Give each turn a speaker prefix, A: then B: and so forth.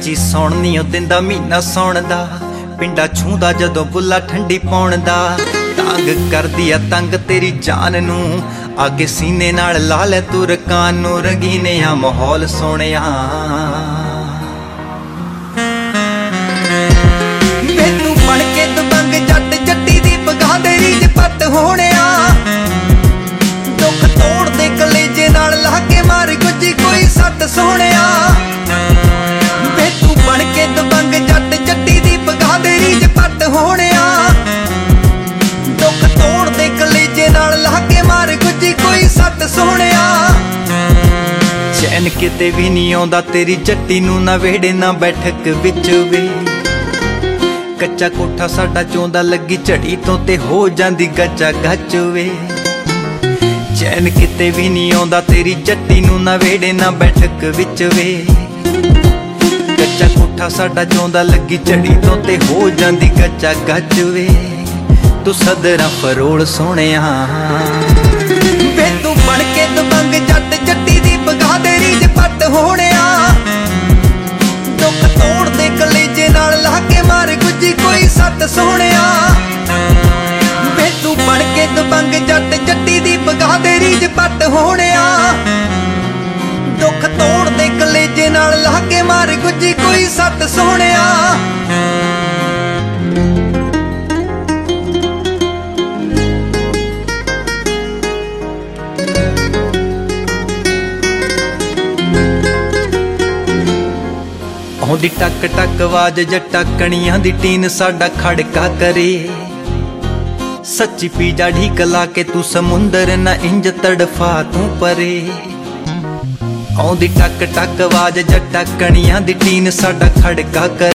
A: ਕੱਚੀ ਸੌਣ ਨੀ ਉਹ ਦਿੰਦਾ ਮਹੀਨਾ ਸੌਣ ਦਾ, ਪਿੰਡਾ ਛੂੰਦਾ ਜਦੋਂ ਬੁੱਲਾ ਠੰਡੀ ਪਾਉਣ ਦਾ। ਤੰਗ ਕਰਦੀ ਆ ਤੰਗ ਤੇਰੀ ਜਾਨ ਨੂੰ, ਆਗੇ ਸੀਨੇ ਨਾਲ ਲਾ ਲੈ ਤੂੰ ਰਕਾਨ ਨੂੰ। ਰੰਗੀਨੇ ਆ ਮਾਹੌਲ ਸੋਹਣਿਆ, ਵੇ ਤੂੰ ਬਣ ਕੇ ਦਬੰਗ ਜੱਟ ਜੱਟੀ ਦੀ ਪਗਾਹ ਦੇ ਰੀਝ ਪੱਟ ਹੋਣਿਆ। ਦੁੱਖ ਤੋੜ ਦੇ ਕਲੇਜੇ ਨਾਲ ਲਾ ਕੇ ਮਾਰ ਗੁੱਜੀ ਕੋਈ ਸੱਟ ਸੋਹਣਿਆ। ਵੇ ਤੂੰ ਬਣ ਕੇ ਦਬੰਗ ਜੱਟ ਜੱਟੀ ਦੀ ਪਗਾਹ ਦੇ ਰੀਝ ਪੱਟ ਹੋਣਿਆ। ਦੁੱਖ ਤੋੜ ਦੇ ਕਲੇਜੇ ਨਾਲ ਲਾ ਕੇ ਮਾਰ ਗੁੱਜੀ ਕੋਈ ਸੱਟ ਸੋਹਣਿਆ। ਚੈਨ ਕਿਤੇ ਵੀ ਨਹੀਂ ਆਉਂਦਾ ਤੇਰੀ ਜੱਟੀ ਨੂੰ, ਨਾ ਵਿਹੜੇ ਨਾ ਬੈਠਕ ਵਿੱਚ ਵੇ। ਕੱਚਾ ਕੋਠਾ ਸਾਡਾ ਚੋਂਦਾ ਲੱਗੀ ਝੜੀ ਤੋਂ ਤੇ ਹੋ ਜਾਂਦੀ ਗੱਚਾ ਗੱਚ ਵੇ। ਚੈਨ ਕਿਤੇ ਵੀ ਨਹੀਂ ਆਉਂਦਾ ਤੇਰੀ ਜੱਟੀ ਨੂੰ, ਨਾ ਵਿਹੜੇ ਨਾ ਬੈਠਕ ਵਿੱਚ ਵੇ। ਕੱਚਾ ਕੋਠਾ ਸਾਡਾ ਚੋਂਦਾ ਲੱਗੀ ਝੜੀ ਤੋਂ ਤੇ ਹੋ ਜਾਂਦੀ ਗੱਚਾ ਗੱਚ ਵੇ। ਤੂੰ ਸਦਰਾਂ ਫਰੋਲ ਸੋਹਣਿਆ, ਵੇ ਤੂੰ ਬਣ ਕੇ ਦਬੰਗ ਜੱਟ ਜੱਟੀ ਦੀ ਪਗਾਹ ਦੇ ਰੀਝ ਪੱਟ ਹੋਣਿਆ। ਦੁੱਖ ਤੋੜ ਦੇ ਕਲੇਜੇ ਨਾਲ ਲਾ ਕੇ ਮਾਰ ਗੁੱਜੀ ਕੋਈ ਸੱਟ ਸੋਹਣਿਆ। ਵੇ ਤੂੰ ਬਣ ਕੇ ਦਬੰਗ ਜੱਟ ਜੱਟੀ ਦੀ ਪਗਾਹ ਦੇ ਰੀਝ ਪੱਟ ਹੋਣਿਆ। ਦੁੱਖ ਤੋੜ ਦੇ ਕਲੇਜੇ ਨਾਲ ਲਾ ਕੇ ਮਾਰ ਗੁੱਜੀ ਕੋਈ ਸੱਟ ਸੋਹਣਿਆ। ਆਉਂਦੀ ਟਕ ਟਕ ਆਵਾਜ਼ ਜੱਟਾ ਕਣੀਆਂ ਦੀ ਟੀਨ ਸਾਡਾ ਖੜਕਾ ਕਰੇ। ਸੱਚੀ ਪੀਜਾ ਢੀਕ ਲਾ ਕੇ ਤੂੰ ਸਮੁੰਦਰ ਨਾ ਇੰਜ ਤੜਫਾ ਤੂੰ ਪਰੇ। ਆਉਂਦੀ ਟਕ ਟਕ ਆਵਾਜ਼ ਜੱਟਾ ਕਣੀਆਂ ਦੀ ਟੀਨ ਸਾਡਾ ਖੜਕਾ ਕਰੇ।